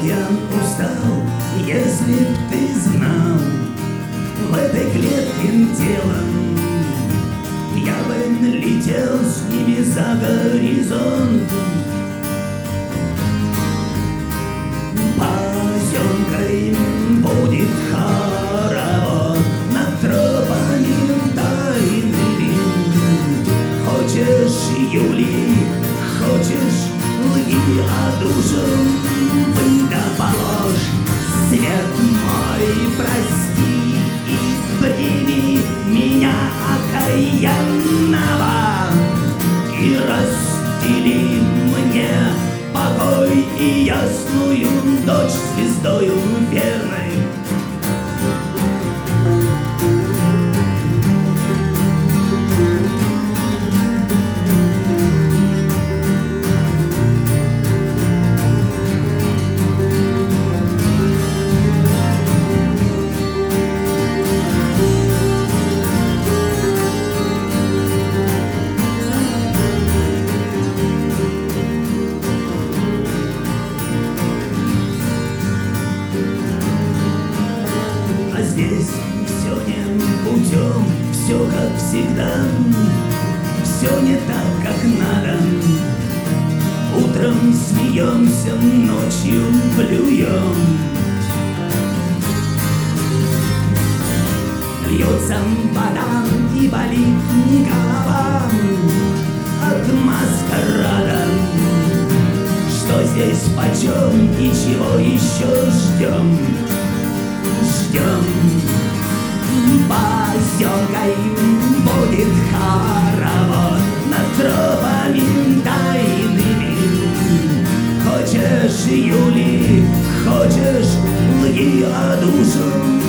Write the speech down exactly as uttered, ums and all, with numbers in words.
я устал, если б ты знал, в этой клетке телом я бы летел с ними за горизонт. Поземкой будет хоровод над тропами тайными. Хочешь, Юли, хочешь, лги, а душу вы да положь. Свет мой, прости и прими меня окаянного и расстели мне покой и ясную ночь звездою верной. Здесь все не путем, все как всегда, все не так, как надо. Утром смеемся, ночью плюем. Льется вода и болит голова от маскарада. Что здесь почем и чего еще ждем? Ждем. Поземкой будет хоровод над тропами тайными. Хочешь, Юли, хочешь, лги, а душу